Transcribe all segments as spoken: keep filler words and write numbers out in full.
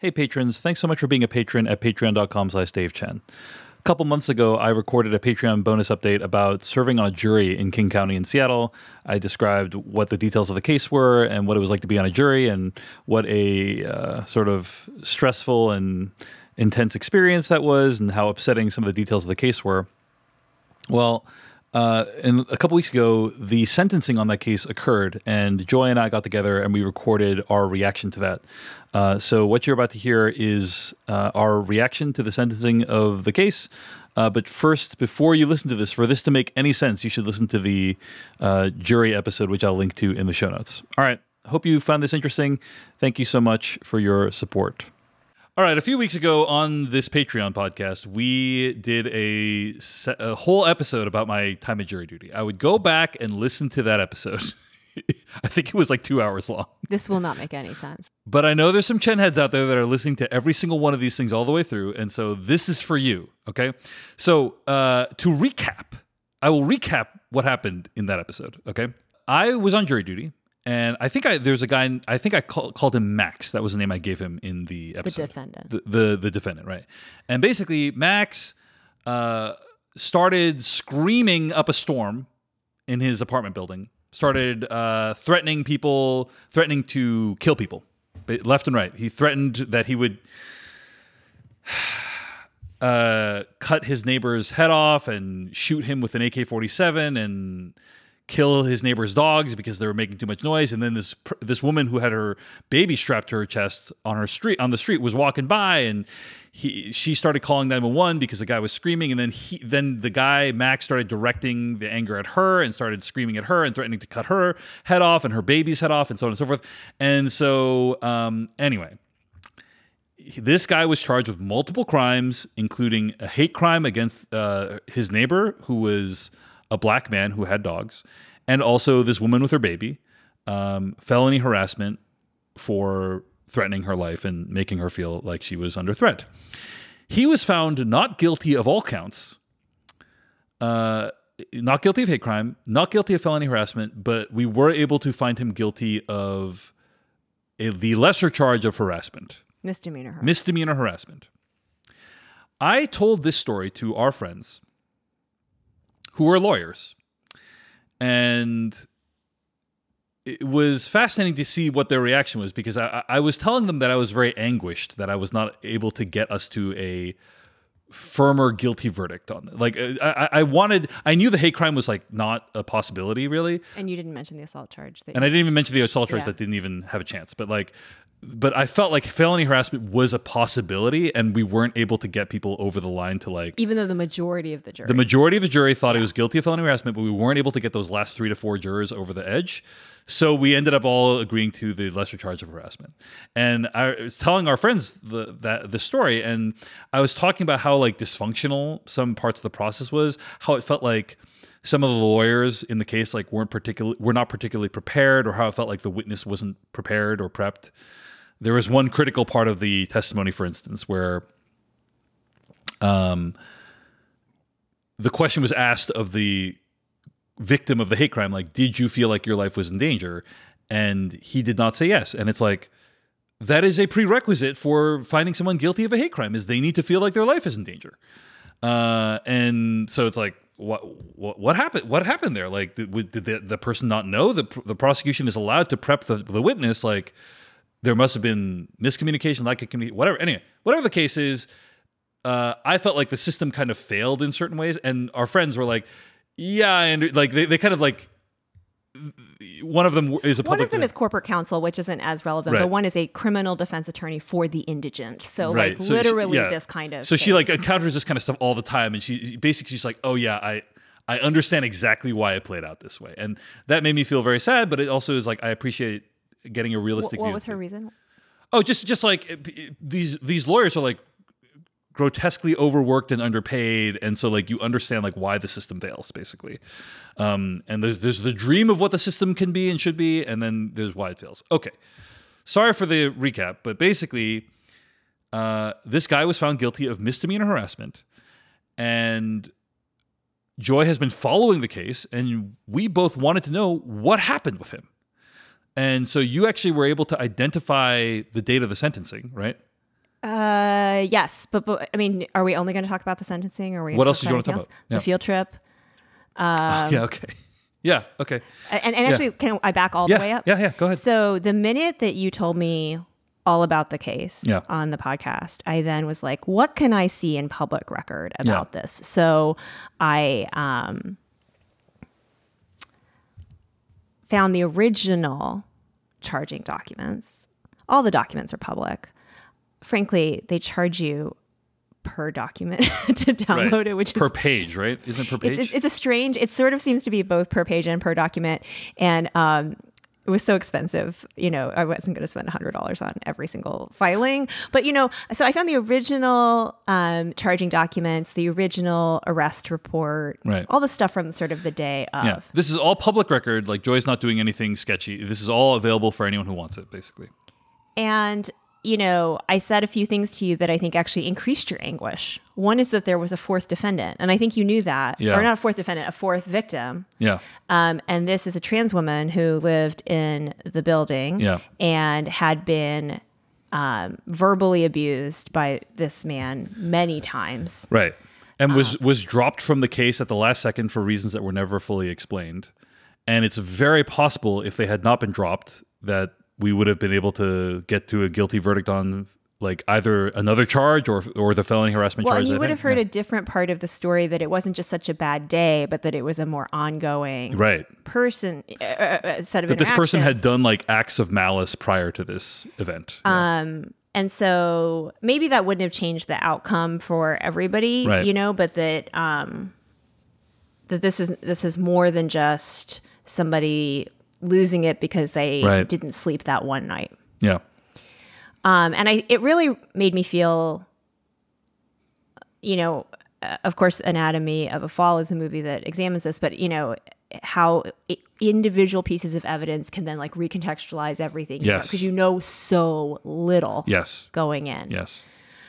Hey patrons, thanks so much for being a patron at patreon.com slash Dave Chen. A couple months ago, I recorded a Patreon bonus update about serving on a jury in King County in Seattle. I described what the details of the case were and what it was like to be on a jury and what a uh, sort of stressful and intense experience that was and how upsetting some of the details of the case were. Well, Uh, and a couple weeks ago, the sentencing on that case occurred, and Joy and I got together and we recorded our reaction to that. Uh, so what you're about to hear is uh, our reaction to the sentencing of the case. Uh, but first, before you listen to this, for this to make any sense, you should listen to the uh, jury episode, which I'll link to in the show notes. All right. Hope you found this interesting. Thank you so much for your support. All right, a few weeks ago on this Patreon podcast, we did a, se- a whole episode about my time at jury duty. I would go back and listen to that episode. I think it was like two hours long. This will not make any sense. But I know there's some Chen heads out there that are listening to every single one of these things all the way through, and so this is for you, okay? So uh, to recap, I will recap what happened in that episode, okay? I was on jury duty. And I think I there's a guy, I think I call, called him Max. That was the name I gave him in the episode. The defendant. The, the, the defendant, right. And basically, Max uh, started screaming up a storm in his apartment building, started uh, threatening people, threatening to kill people, left and right. He threatened that he would uh, cut his neighbor's head off and shoot him with an A K forty-seven and kill his neighbor's dogs because they were making too much noise. And then this this woman who had her baby strapped to her chest on her street on the street was walking by, and he she started calling nine one one because the guy was screaming. And then he then the guy Max started directing the anger at her and started screaming at her and threatening to cut her head off and her baby's head off and so on and so forth. And so um, anyway, this guy was charged with multiple crimes, including a hate crime against uh, his neighbor, who was a black man who had dogs, and also this woman with her baby, um, felony harassment for threatening her life and making her feel like she was under threat. He was found not guilty of all counts, uh, not guilty of hate crime, not guilty of felony harassment, but we were able to find him guilty of a, the lesser charge of harassment. Misdemeanor harassment. Misdemeanor harassment. I told this story to our friends who were lawyers. And it was fascinating to see what their reaction was, because I, I was telling them that I was very anguished that I was not able to get us to a firmer guilty verdict on it. Like I, I wanted, I knew the hate crime was like not a possibility really. And you didn't mention the assault charge. That and you... I didn't even mention the assault charge yeah. that didn't even have a chance. But like, But I felt like felony harassment was a possibility, and we weren't able to get people over the line to like... Even though the majority of the jury... The majority of the jury thought yeah. he was guilty of felony harassment, but we weren't able to get those last three to four jurors over the edge. So we ended up all agreeing to the lesser charge of harassment. And I was telling our friends the that the story, and I was talking about how like dysfunctional some parts of the process was, how it felt like some of the lawyers in the case like weren't particularly were not particularly prepared, or how it felt like the witness wasn't prepared or prepped. There was one critical part of the testimony, for instance, where um, the question was asked of the victim of the hate crime, like, did you feel like your life was in danger? And he did not say yes. And it's like, that is a prerequisite for finding someone guilty of a hate crime, is they need to feel like their life is in danger. Uh, and so it's like, what what what happened? What happened there? Like, did, did the, the person not know? The the prosecution is allowed to prep the, the witness, like, there must have been miscommunication, like a community, whatever. Anyway, whatever the case is, uh, I felt like the system kind of failed in certain ways, and our friends were like, "Yeah," and like they, they kind of like one of them is a public one of them is corporate counsel, which isn't as relevant, right. but one is a criminal defense attorney for the indigent. So right. like so literally she, yeah. this kind of. So case. she like encounters this kind of stuff all the time, and she basically she's like, "Oh yeah, I." I understand exactly why it played out this way. And that made me feel very sad, but it also is like, I appreciate getting a realistic what, view. What was her reason? Oh, just just like it, it, these these lawyers are like grotesquely overworked and underpaid, and so like you understand like why the system fails, basically. Um, and there's there's the dream of what the system can be and should be, and then there's why it fails. Okay, sorry for the recap, but basically, uh, this guy was found guilty of misdemeanor harassment, and Joy has been following the case, and we both wanted to know what happened with him. And so you actually were able to identify the date of the sentencing, right? Uh, yes, but, but I mean, are we only going to talk about the sentencing, or are we? What gonna else did you want to talk else? about? Yeah. The field trip. Um, yeah. Okay. Yeah. Okay. And, and actually, yeah. can I back all yeah. the way up? Yeah. Yeah. Go ahead. So the minute that you told me all about the case yeah. on the podcast, I then was like, what can I see in public record about yeah. this? So I um, found the original charging documents. All the documents are public. Frankly, they charge you per document to download right. it, which per is, page, right? Isn't it per page? It's, it's, it's a strange, it sort of seems to be both per page and per document. And um, it was so expensive. You know, I wasn't going to spend one hundred dollars on every single filing. But, you know, so I found the original um, charging documents, the original arrest report, right. all the stuff from sort of the day of. Yeah. This is all public record. Like, Joy's not doing anything sketchy. This is all available for anyone who wants it, basically. And, you know, I said a few things to you that I think actually increased your anguish. One is that there was a fourth defendant, and I think you knew that. Yeah. Or not a fourth defendant, a fourth victim. Yeah. Um, and this is a trans woman who lived in the building yeah. and had been um, verbally abused by this man many times. Right. And was, um, was dropped from the case at the last second for reasons that were never fully explained. And it's very possible, if they had not been dropped, that we would have been able to get to a guilty verdict on like either another charge or or the felony harassment well, charge. Well, and you would have heard yeah. a different part of the story, that it wasn't just such a bad day, but that it was a more ongoing right. person uh, uh, set of that this person had interactions. done like acts of malice prior to this event. Um, yeah. And so maybe that wouldn't have changed the outcome for everybody, right. you know, but that um, that this is this is more than just somebody losing it because they right. didn't sleep that one night. Yeah. Um, and I, it really made me feel, you know, uh, of course, Anatomy of a Fall is a movie that examines this, but, you know, how it, individual pieces of evidence can then like recontextualize everything. Yes. Because you know so little yes. going in. Yes.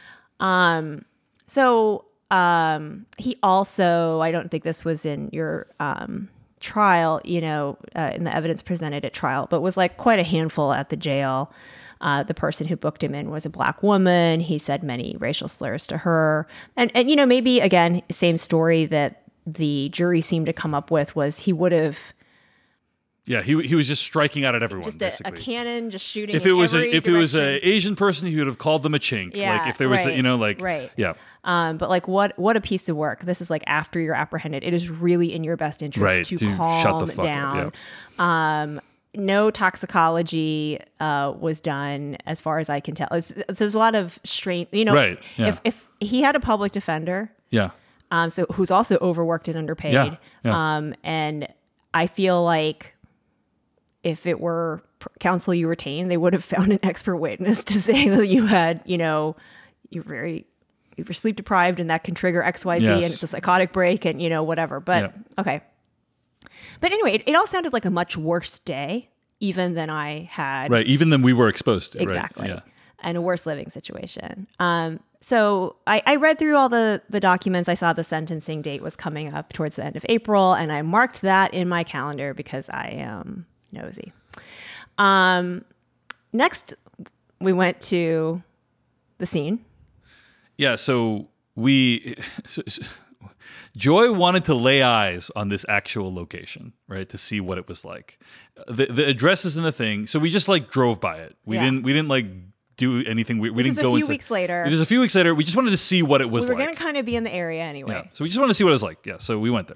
Um, so um, he also, I don't think this was in your um, trial, you know, uh, in the evidence presented at trial, but was like quite a handful at the jail. Uh, the person who booked him in was a black woman. He said many racial slurs to her. And, and you know, maybe, again, same story that the jury seemed to come up with was he would have... Yeah, he he was just striking out at everyone. Just a, basically. a cannon, just shooting. If it was every a if direction. it was an Asian person, he would have called them a chink. Yeah, like if there was, right, a, you know, like right. yeah. Um, but like, what what a piece of work! This is like after you're apprehended. It is really in your best interest right, to, to calm shut the fuck down. Up, yeah. Um, no toxicology uh, was done, as far as I can tell. It's, there's a lot of strain. You know, right, yeah. if if he had a public defender, yeah, um, so who's also overworked and underpaid, yeah, yeah. um, and I feel like if it were counsel you retained, they would have found an expert witness to say that you had, you know, you're very, you were sleep deprived and that can trigger X, Y, Z yes. and it's a psychotic break and, you know, whatever. But yeah. okay. But anyway, it, it all sounded like a much worse day, even than I had. Right. Even than we were exposed to. Exactly. Right? Yeah. And a worse living situation. Um, so I, I read through all the, the documents. I saw the sentencing date was coming up towards the end of April, and I marked that in my calendar because I am nosy. Um, next, we went to the scene. Yeah, so we... So, so, Joy wanted to lay eyes on this actual location, right, to see what it was like. The the address is in the thing, so we just like drove by it. We yeah. didn't we didn't like do anything. We, we this didn't was go a few into, weeks later. It was a few weeks later. We just wanted to see what it was like. We were like. going to kind of be in the area anyway. Yeah, so we just wanted to see what it was like. Yeah, so we went there.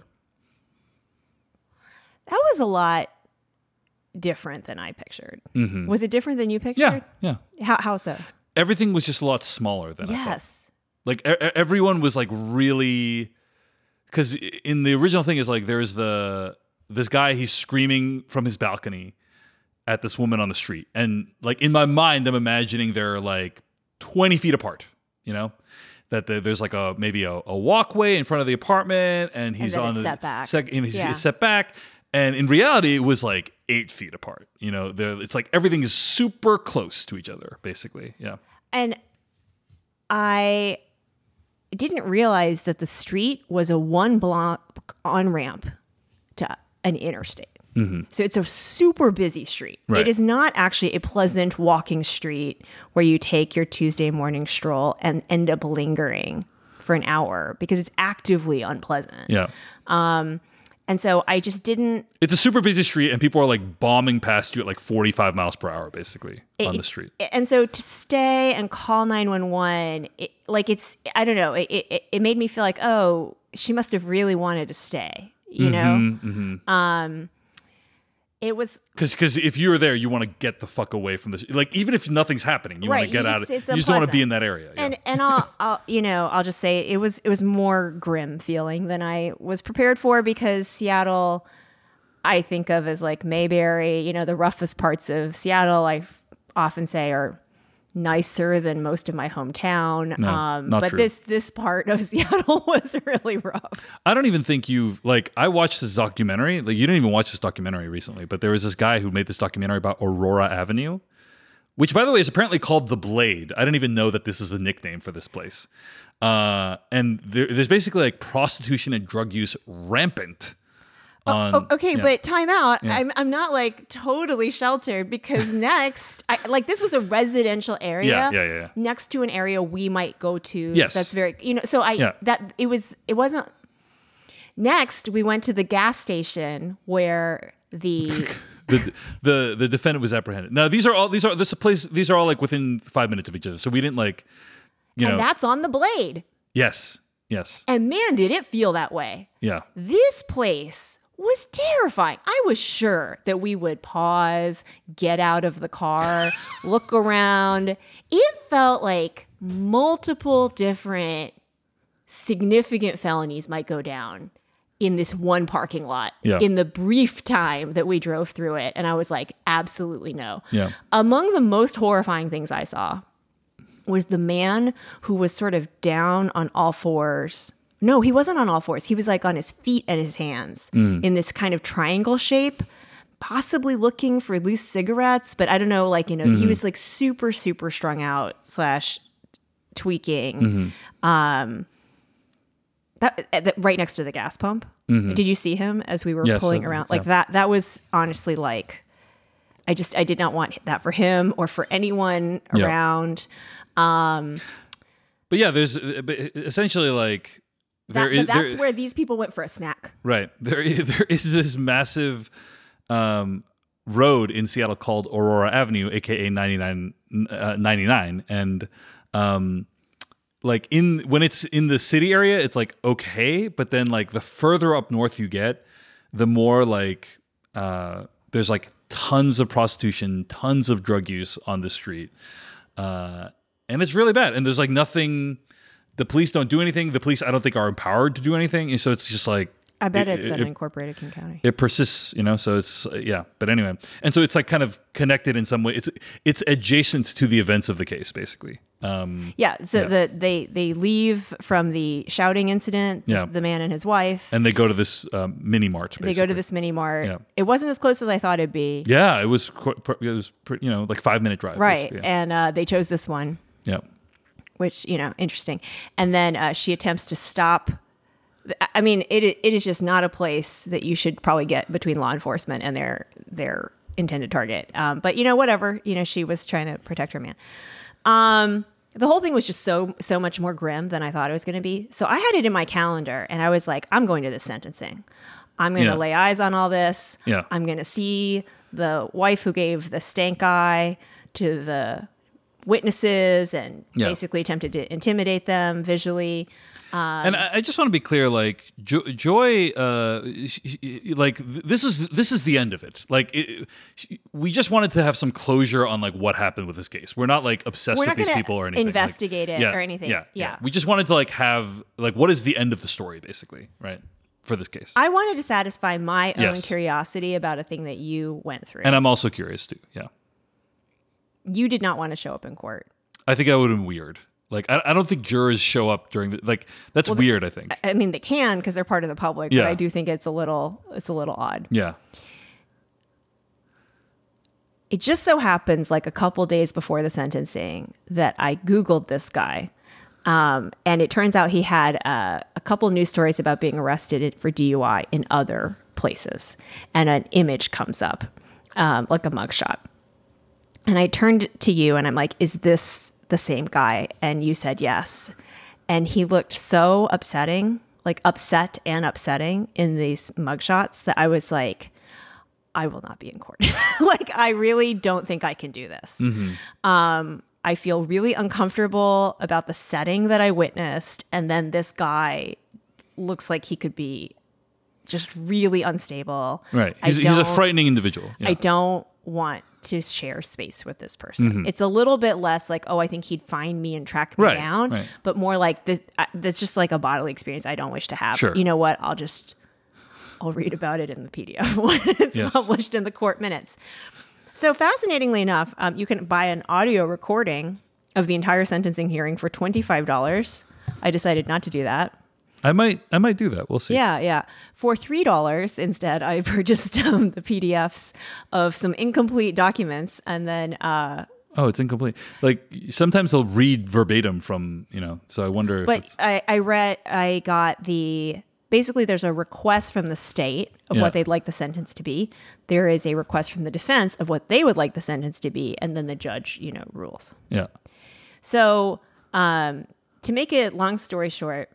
That was a lot different than I pictured. Mm-hmm. Was it different than you pictured? Yeah, yeah. How, how so? Everything was just a lot smaller than yes. I thought. Like e- everyone was like really... Because in the original thing is like there's the this guy, he's screaming from his balcony at this woman on the street, and like in my mind I'm imagining they're like twenty feet apart, you know, that the, there's like a maybe a, a walkway in front of the apartment, and he's and on the set back. Sec, and he's, yeah. he's set back, and in reality it was like eight feet apart. You know, it's like everything is super close to each other, basically. Yeah, and I. didn't realize that the street was a one block on ramp to an interstate. Mm-hmm. So it's a super busy street. Right. It is not actually a pleasant walking street where you take your Tuesday morning stroll and end up lingering for an hour because it's actively unpleasant. Yeah. And so I just didn't. It's a super busy street, and people are like bombing past you at like forty-five miles per hour, basically, It- on the street. And so to stay and call nine one one, it, like it's, I don't know, it, it, it made me feel like, oh, she must have really wanted to stay, you know? Mm-hmm. Um, it was, Because because if you're there, you want to get the fuck away from this. Like, even if nothing's happening, you Right, want to get you out just- of it. it's You just don't want to be unpleasant. in that area. Yeah. and, and I'll, I'll, you know, I'll just say it was, it was more grim feeling than I was prepared for because Seattle, I think of as like Mayberry, you know, the roughest parts of Seattle, I f- often say are nicer than most of my hometown. No, um, not but true. this, this part of Seattle was really rough. I don't even think you've like I watched this documentary. Like you didn't even watch this documentary recently, but there was this guy who made this documentary about Aurora Avenue, which by the way is apparently called The Blade. I didn't even know that this is a nickname for this place. Uh, and there, there's basically like prostitution and drug use rampant. On, Oh, okay, yeah. but time out. Yeah. I'm I'm not like totally sheltered because next, I, like this was a residential area. Yeah, yeah, yeah, yeah. Next to an area we might go to. Yes. That's very you know. So I Yeah. that it was it wasn't. Next, we went to the gas station where the the the the defendant was apprehended. Now these are all these are this place these are all like within five minutes of each other. So we didn't like, you know. and that's on the Blade. Yes, yes, And man, did it feel that way. yeah. This place was terrifying. I was sure that we would pause, get out of the car, look around. It felt like multiple different significant felonies might go down in this one parking lot Yeah. in the brief time that we drove through it. And I was like, absolutely no. Yeah. Among the most horrifying things I saw was the man who was sort of down on all fours. No, he wasn't on all fours. He was like on his feet and his hands in this kind of triangle shape, possibly looking for loose cigarettes. But I don't know, like, you know, he was like super, super strung out slash tweaking. Um, that, that right next to the gas pump. Did you see him as we were Yes, pulling uh, around? Like yeah. that, that was honestly like, I just, I did not want that for him or for anyone Yeah. around. But yeah, there's uh, but essentially like That, there is but that's there- where these people went for a snack. right there is, there is this massive um, road in Seattle called Aurora Avenue, aka ninety-nine, uh, ninety-nine, and um, like in when it's in the city area, it's like okay, but then like the further up north you get, the more like uh, there's like tons of prostitution, tons of drug use on the street, uh, and it's really bad. And there's like nothing. The police don't do anything. The police, I don't think, are empowered to do anything. And so it's just like I bet it- it's it- unincorporated King County. it persists, you know. So it's uh, yeah. But anyway, and so it's like kind of connected in some way. It's it's adjacent to the events of the case, basically. Um, Yeah, so Yeah. the they they leave from the shouting incident. the- Yeah. the man and his wife. and they go to this um, mini mart. They go to this mini mart. Yeah. It wasn't as close as I thought it'd be. Yeah, it was qu- pr- it was pr- you know like five minute drive. Right, basically. and uh, they chose this one, Yeah. which you know, interesting. And then uh, she attempts to stop. I mean, it it is just not a place that you should probably get between law enforcement and their their intended target. Um, but you know, whatever. You know, she was trying to protect her man. Um, the whole thing was just so so much more grim than I thought it was going to be. So I had it in my calendar, and I was like, I'm going to this sentencing. I'm going to Yeah. lay eyes on all this. Yeah. I'm going to see the wife who gave the stank eye to the witnesses and Yeah. basically attempted to intimidate them visually. And I, I just want to be clear, like jo- Joy, uh, sh- sh- like th- this is this is the end of it. Like it, sh- we just wanted to have some closure on like what happened with this case. We're not like obsessed We're with not these gonna people or anything. Like, investigate it or anything. Yeah, Yeah. We just wanted to like have like what is the end of the story, basically, right? For this case, I wanted to satisfy my own Yes. curiosity about a thing that you went through. and I'm also curious too. Yeah, you did not want to show up in court. I think that would have been weird. Like I, I don't think jurors show up during the like that's weird. I think. I mean, they can because they're part of the public, Yeah. but I do think it's a little it's a little odd. Yeah. It just so happens, like a couple days before the sentencing, that I Googled this guy. Um, and it turns out he had uh, a couple news stories about being arrested for D U I in other places, and an image comes up, um, like a mugshot. And I turned to you and I'm like, is this the same guy? And you said yes. And he looked so upsetting, like upset and upsetting in these mugshots that I was like, I will not be in court. Like, I really don't think I can do this. Mm-hmm. Um, I feel really uncomfortable about the setting that I witnessed. And then this guy looks like he could be just really unstable. Right. He's, he's a frightening individual. Yeah. I don't want to share space with this person. Mm-hmm. It's a little bit less like, oh, I think he'd find me and track me right, down, right. but more like this. Uh, that's just like a bodily experience I don't wish to have. Sure. You know what? I'll just, I'll read about it in the P D F when it's yes. published in the court minutes. So fascinatingly enough, um, you can buy an audio recording of the entire sentencing hearing for twenty-five dollars. I decided not to do that. I might I might do that. We'll see. Yeah, yeah. For three dollars instead, I purchased um, the P D Fs of some incomplete documents, and then uh, oh, it's incomplete. Like sometimes they'll read verbatim from, you know, so I wonder but if it's... I, I read I got the basically there's a request from the state of Yeah. what they'd like the sentence to be. There is a request from the defense of what they would like the sentence to be, and then the judge, you know, rules. Yeah. So um, to make it long story short,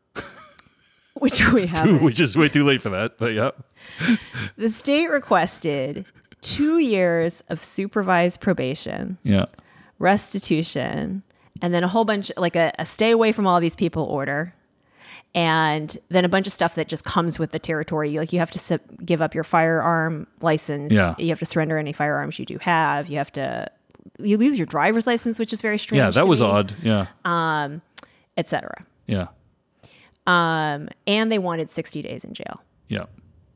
which we have, Which is way too late for that, but yeah. the state requested two years of supervised probation, Yeah. restitution, and then a whole bunch, like a, a stay away from all these people order, and then a bunch of stuff that just comes with the territory. Like you have to su- give up your firearm license. Yeah. You have to surrender any firearms you do have. You have to, you lose your driver's license, which is very strange. Yeah, that to was me, odd. Yeah. Um, et cetera. Yeah. Um, and they wanted sixty days in jail. Yeah.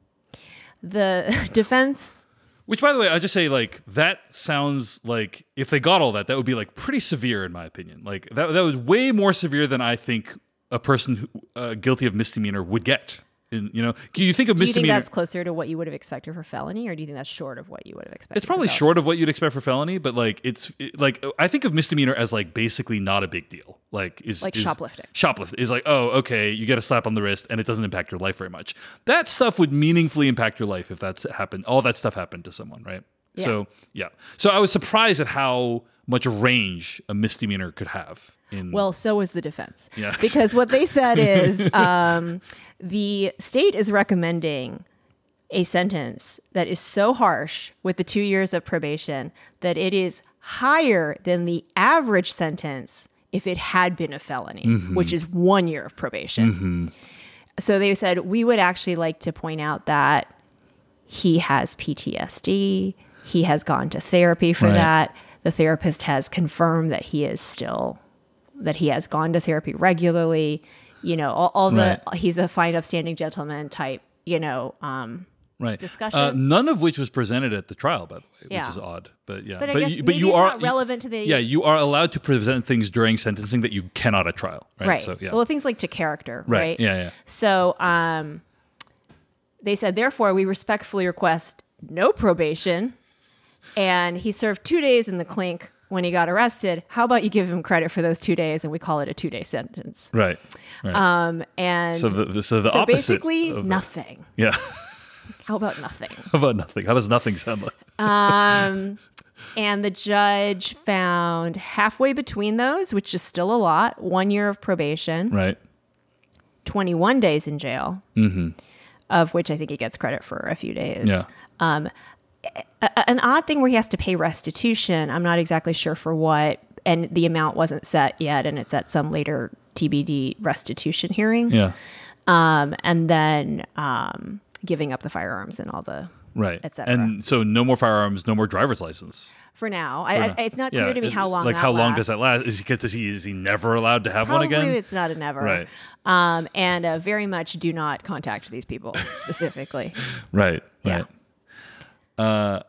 The defense. Which, by the way, I just say, like, that sounds like if they got all that, that would be like pretty severe, in my opinion. Like that, that was way more severe than I think a person who, uh, guilty of misdemeanor would get. In, you know, can you think of Do you think misdemeanor? that's closer to what you would have expected for felony, or do you think that's short of what you would have expected? It's probably for felony? short of what you'd expect for felony, but like it's it, like I think of misdemeanor as like basically not a big deal. Like is Like is, shoplifting. Shoplift is like, oh, okay, you get a slap on the wrist and it doesn't impact your life very much. That stuff would meaningfully impact your life if that's happened. All that stuff happened to someone, right? Yeah. So yeah. So I was surprised at how much range a misdemeanor could have. In, Well, so was the defense. Yeah. Because what they said is um, the state is recommending a sentence that is so harsh with the two years of probation that it is higher than the average sentence if it had been a felony, mm-hmm. which is one year of probation. Mm-hmm. So they said, we would actually like to point out that he has P T S D. He has gone to therapy for Right. that. The therapist has confirmed that he is still... that he has gone to therapy regularly, you know, all, all the, Right. he's a fine, upstanding gentleman type, you know, um, right. discussion. Uh, none of which was presented at the trial, by the way, Yeah. which is odd. But yeah, but I guess you, maybe it's not relevant to the... Yeah, you are allowed to present things during sentencing that you cannot at trial, right? Right. So, yeah. Well, things like to character, Right. right? Yeah, yeah. So um, they said, therefore, we respectfully request no probation. And he served two days in the clink when he got arrested. How about you give him credit for those two days and we call it a two-day sentence? Right. right. Um, and so the so the so opposite. basically of nothing. The, yeah. How about nothing? How about nothing? How does nothing sound like? Um, and the judge found halfway between those, which is still a lot, one year of probation, Right. twenty-one days in jail, Mm-hmm. of which I think he gets credit for a few days. Yeah. Um, a- an odd thing where he has to pay restitution. I'm not exactly sure for what, and the amount wasn't set yet, and it's at some later T B D restitution hearing. Yeah. Um, and then um, giving up the firearms and all the Right. et cetera. And so no more firearms, no more driver's license. For now, For I, now. I, it's not Yeah, clear to me it- how long. Like that how long lasts. does that last? Is he because does he is he never allowed to have Probably one again? it's not a never. Right. Um, and uh, very much do not contact these people specifically. Right. Yeah. Right. Uh,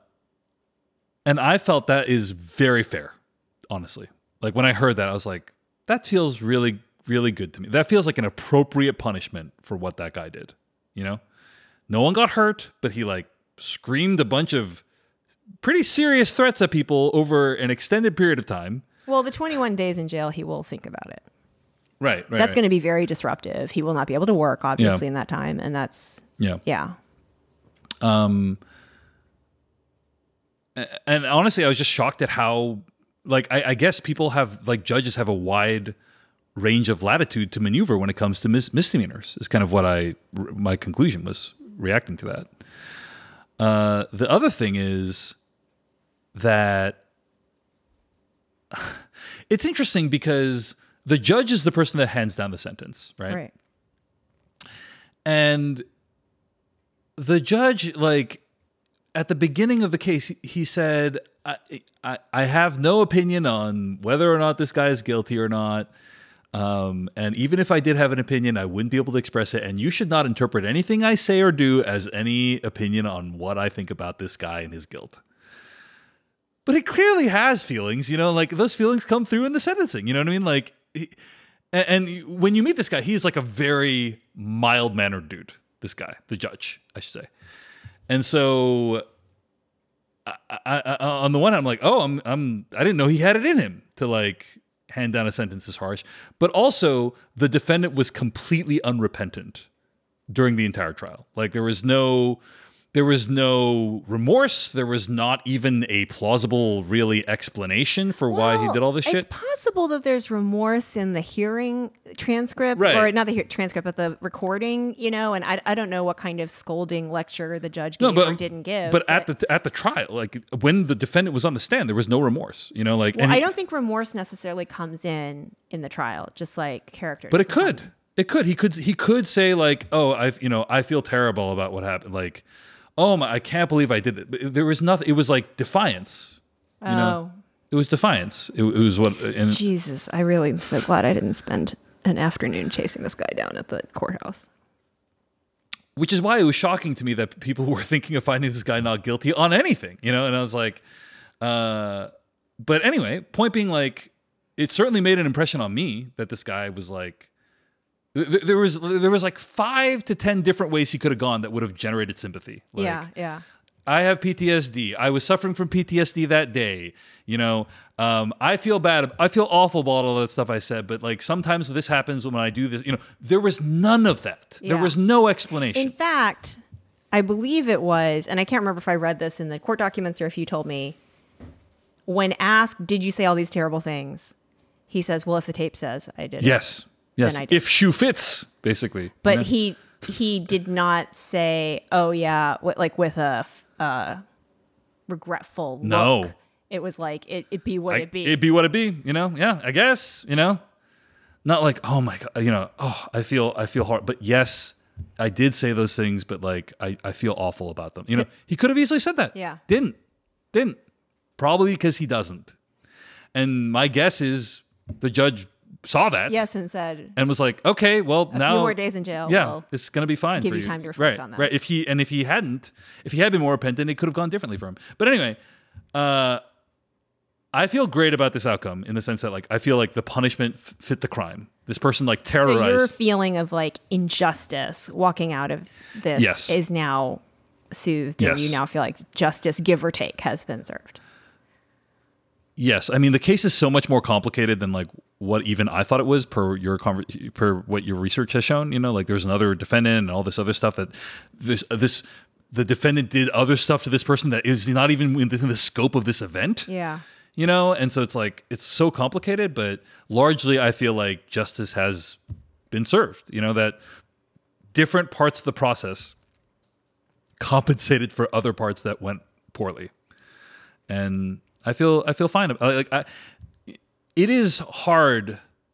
and I felt that is very fair, honestly. Like when I heard that, I was like, that feels really, really good to me. That feels like an appropriate punishment for what that guy did. You know, no one got hurt, but he like screamed a bunch of pretty serious threats at people over an extended period of time. Well, the twenty-one days in jail, he will think about it. Right. Right. That's right. going to be very disruptive. He will not be able to work, obviously, Yeah. in that time. And that's, Yeah. yeah. Um, and honestly, I was just shocked at how, like, I, I guess people have, like, judges have a wide range of latitude to maneuver when it comes to mis- misdemeanors. Is kind of what I, my conclusion was reacting to that. Uh, the other thing is that it's interesting because the judge is the person that hands down the sentence, right? Right. And the judge, like, at the beginning of the case, he said, I, I, I have no opinion on whether or not this guy is guilty or not. Um, and even if I did have an opinion, I wouldn't be able to express it. And you should not interpret anything I say or do as any opinion on what I think about this guy and his guilt. But he clearly has feelings, you know, like those feelings come through in the sentencing. You know what I mean? Like, he, and, and when you meet this guy, he's like a very mild-mannered dude. This guy, the judge, I should say. And so, I, I, I, on the one hand, I'm like, oh, I'm, I'm, I didn't know he had it in him to like hand down a sentence this harsh. But also, the defendant was completely unrepentant during the entire trial. Like there was no, there was no remorse. There was not even a plausible, really explanation for why he Well, did all this shit. It's possible that there's remorse in the hearing transcript, Right. or not the he- transcript, but the recording. You know, and I, I don't know what kind of scolding lecture the judge gave or didn't give. But at the at the trial, like when the defendant was on the stand, there was no remorse. You know, like well, and I he- don't think remorse necessarily comes in in the trial, just like character. But it doesn't could. come. It could. He could. He could say like, "Oh, I, you know, I feel terrible about what happened." Like, "Oh my, I can't believe I did it." But there was nothing. It was like defiance. You Oh. know, it was defiance. It, it was what. And Jesus, I really am so glad I didn't spend an afternoon chasing this guy down at the courthouse. which is why it was shocking to me that people were thinking of finding this guy not guilty on anything. You know, and I was like, uh, but anyway, point being, like, it certainly made an impression on me that this guy was like. There was there was like five to ten different ways he could have gone that would have generated sympathy. Like, yeah, yeah. I have P T S D. I was suffering from P T S D that day. You know, um, I feel bad. I feel awful about all that stuff I said. But like sometimes this happens when I do this. You know, there was none of that. Yeah. There was no explanation. In fact, I believe it was, and I can't remember if I read this in the court documents or if you told me. When asked, "Did you say all these terrible things?" He says, "Well, if the tape says I did." Yes. Yes. Then I did. If shoe fits, basically. But you know? he he did not say, "Oh yeah," wi- like with a uh, regretful look. No. It was like it it be what I- it be. It'd be what it be. You know. Yeah. I guess. You know. Not like, oh my god. You know. Oh, I feel I feel hard. But yes, I did say those things. But like, I I feel awful about them. You know. He could have easily said that. Yeah. Didn't. Didn't. Probably because he doesn't. And my guess is the judge saw that. Yes, and said And was like, okay, well a now few more days in jail. yeah, will it's gonna be fine. give for you time to reflect right, on that. Right. If he and if he hadn't, if he had been more repentant, it could have gone differently for him. But anyway, uh, I feel great about this outcome in the sense that like I feel like the punishment f- fit the crime. This person like terrorized. So your feeling of like injustice walking out of this Yes. is now soothed, and Yes. you now feel like justice, give or take, has been served. Yes, I mean the case is so much more complicated than like what even I thought it was per your conver- per what your research has shown. You know, like there's another defendant and all this other stuff that this this the defendant did other stuff to this person that is not even within the scope of this event. Yeah. You know, and so it's like it's so complicated, but largely I feel like justice has been served. You know, that different parts of the process compensated for other parts that went poorly, and I feel I feel fine. Like I, it is hard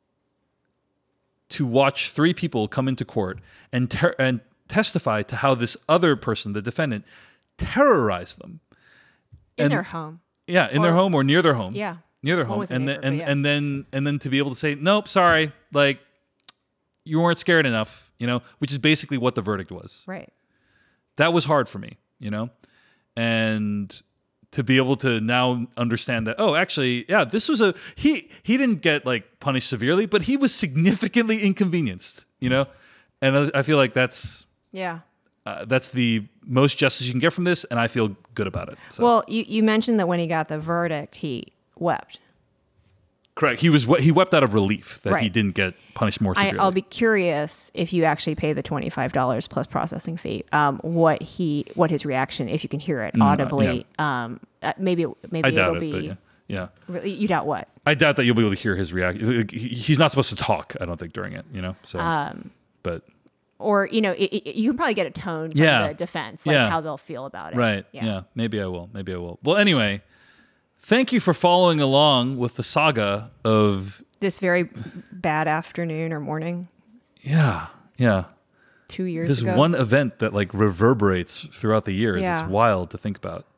to watch three people come into court and ter- and testify to how this other person, the defendant, terrorized them In And- their home. Yeah, in their Or- home or near their home. Yeah. near their One home, was a and neighbor, then and, but yeah. and then and then to be able to say, nope, sorry, like you weren't scared enough, you know, which is basically what the verdict was. Right. That was hard for me, you know, and to be able to now understand that, oh, actually, yeah, this was a he he didn't get like punished severely, but he was significantly inconvenienced, you know, and I, I feel like that's Yeah. uh, that's the most justice you can get from this, and I feel good about it. So. Well, you, you mentioned that when he got the verdict, he wept. Correct. He was we- he wept out of relief that he Right. didn't get punished more I, severely. I'll be curious if you actually pay the twenty-five dollars plus processing fee. Um, what he, what his reaction, if you can hear it audibly. Um, uh, maybe, maybe I it'll doubt it, be. but yeah. Yeah. Really, you doubt what? I doubt that you'll be able to hear his reaction. He's not supposed to talk, I don't think, during it, you know? So, Um, but Or you know, it, it, you can probably get a tone from Yeah. the defense, like Yeah. how they'll feel about it. right. Yeah. Maybe I will. Maybe I will. Well, anyway, thank you for following along with the saga of, This very bad afternoon or morning, yeah, yeah. two years This ago. one event that like reverberates throughout the years. Yeah. It's wild to think about.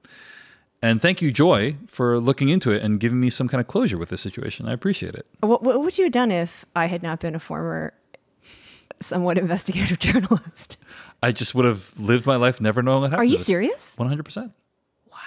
And thank you, Joy, for looking into it and giving me some kind of closure with this situation. I appreciate it. What, what would you have done if I had not been a former, somewhat investigative journalist? I just would have lived my life never knowing what happened. Are you to this. serious? one hundred percent. Wow.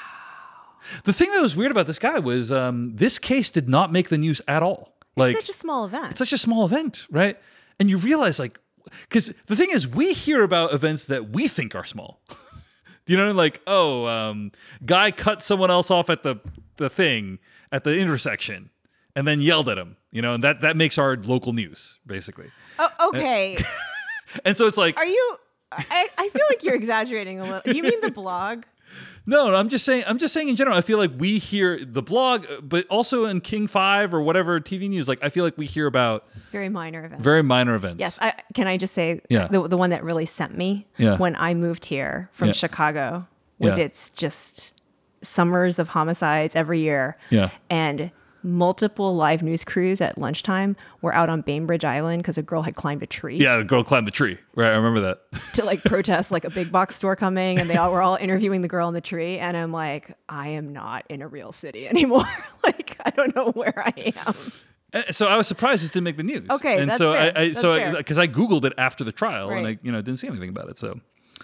The thing that was weird about this guy was um, this case did not make the news at all. Like, It's such a small event. it's such a small event, right? And you realize, like, because the thing is, we hear about events that we think are small. Do you know, like, oh, um, guy cut someone else off at the the thing at the intersection, and then yelled at him. You know, and that that makes our local news, basically. Oh, okay. And so it's like, Are you? I, I feel like you're exaggerating a little. Do you mean the blog? no, no, I'm just saying. I'm just saying in general. I feel like we hear the blog, but also in King Five or whatever T V news. Like, I feel like we hear about Very minor events. very minor events. Yes. I, can I just say Yeah. the the one that really sent me Yeah. when I moved here from Yeah. Chicago with Yeah. its just summers of homicides every year. Yeah. And multiple live news crews at lunchtime were out on Bainbridge Island because a girl had climbed a tree. Yeah, the girl climbed the tree. Right, I remember that. To like protest like a big box store coming, and they all were all interviewing the girl in the tree, and I'm like, I am not in a real city anymore. Like, I don't know where I am. And so I was surprised this didn't make the news. Okay, and that's so fair. I, I That's so fair. because I, I googled it after the trial and I Right. you know didn't see anything about it. So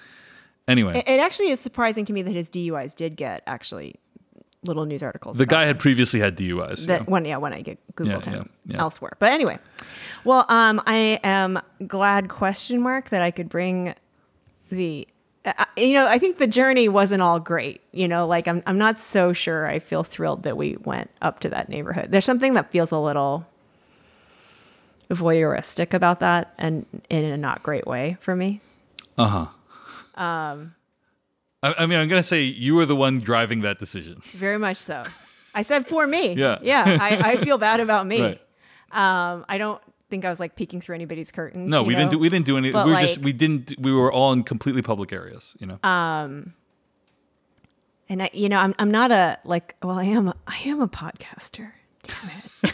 anyway, It, it actually is surprising to me that his D U Is did get actually little news articles. the about guy them. had previously had D U Is. so- that when yeah when I get Googled Yeah, him yeah, yeah. elsewhere. But anyway, well, um, I am glad question mark that I could bring the. Uh, you know, I think the journey wasn't all great. You know, like I'm I'm not so sure. I feel thrilled that we went up to that neighborhood. There's something that feels a little voyeuristic about that, and in a not great way for me. Uh huh. Um, I, I mean, I'm gonna say you were the one driving that decision. Very much so. I said for me. Yeah. Yeah. I, I feel bad about me. Right. Um, I don't think I was like peeking through anybody's curtains. No, you we know? didn't do we didn't do any. But, We were just like- we didn't. We were all in completely public areas. You know. Um, and I, you know, I'm I'm not a like. Well, I am. I am a podcaster. Damn it.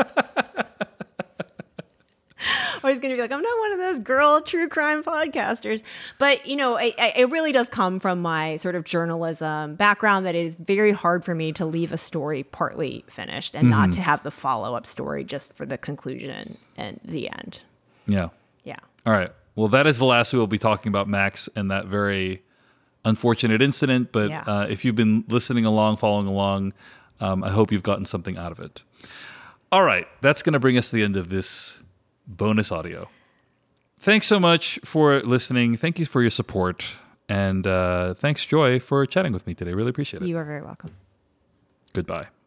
I was going to be like, I'm not one of those girl true crime podcasters. But, you know, I, I, it really does come from my sort of journalism background that it is very hard for me to leave a story partly finished and not to have the follow-up story just for the conclusion and the end. yeah. Yeah. All right. Well, that is the last we will be talking about Max and that very unfortunate incident. But Yeah. uh, if you've been listening along, following along, um, I hope you've gotten something out of it. All right. That's going to bring us to the end of this bonus audio. Thanks so much for listening. Thank you for your support. And uh, thanks, Joy, for chatting with me today. Really appreciate it. You are very welcome. Goodbye.